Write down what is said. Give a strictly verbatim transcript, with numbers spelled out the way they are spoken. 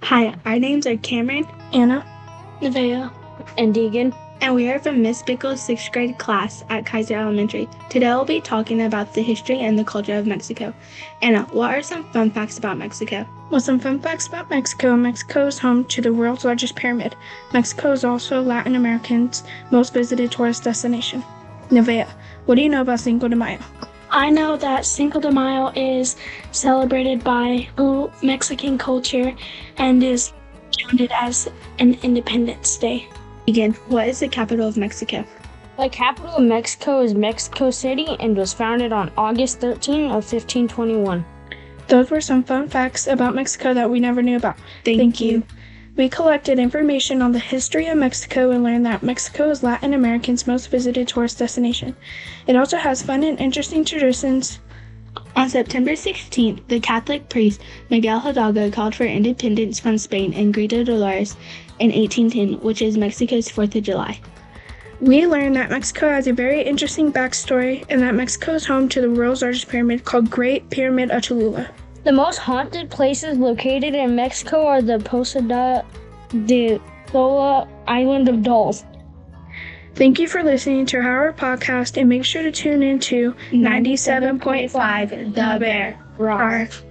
Hi, our names are Cameron, Anna, Nevaeh, and Deegan, and we are from Miss Bickle's sixth grade class at Kaiser Elementary. Today we'll be talking about the history and the culture of Mexico. Anna, what are some fun facts about Mexico? Well, some fun facts about Mexico. Mexico is home to the world's largest pyramid. Mexico is also Latin America's most visited tourist destination. Nevaeh, what do you know about Cinco de Mayo? I know that Cinco de Mayo is celebrated by Mexican culture and is counted as an Independence Day. Deegan, what is the capital of Mexico? The capital of Mexico is Mexico City and was founded on August thirteenth of fifteen twenty-one. Those were some fun facts about Mexico that we never knew about. Thank, Thank you. you. We collected information on the history of Mexico and learned that Mexico is Latin America's most visited tourist destination. It also has fun and interesting traditions. On September sixteenth, the Catholic priest Miguel Hidalgo called for independence from Spain and Grito Dolores in eighteen ten, which is Mexico's fourth of July. We learned that Mexico has a very interesting backstory and that Mexico is home to the world's largest pyramid called Great Pyramid of Cholula. The most haunted places located in Mexico are the Posada de Sola Island of Dolls. Thank you for listening to our podcast and make sure to tune in to ninety-seven point five The Bear. Roar.